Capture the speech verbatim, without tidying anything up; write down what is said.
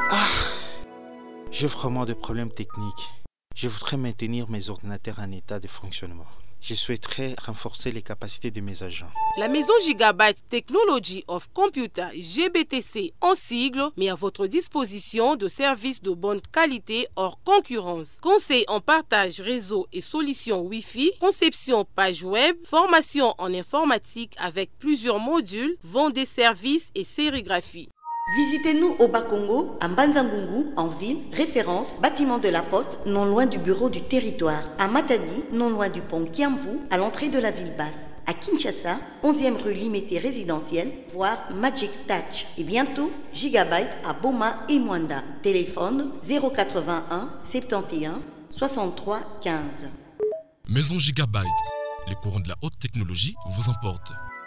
Ah, j'ai vraiment des problèmes techniques. Je voudrais maintenir mes ordinateurs en état de fonctionnement. Je souhaiterais renforcer les capacités de mes agents. La maison Gigabyte Technology of Computer G B T C en sigle met à votre disposition de services de bonne qualité hors concurrence. Conseils en partage réseau et solutions Wi-Fi, conception page web, formation en informatique avec plusieurs modules, vente des services et sérigraphie. Visitez-nous au Bas-Congo, à Mbanzangungu, en ville, référence, bâtiment de la Poste, non loin du bureau du territoire. À Matadi, non loin du pont Kiamvu, à l'entrée de la ville basse. À Kinshasa, onzième rue Limité résidentielle, voire Magic Touch. Et bientôt, Gigabyte à Boma et Mwanda. Téléphone zéro quatre-vingt-un soixante et un soixante-trois quinze. Maison Gigabyte, les courants de la haute technologie vous emportent.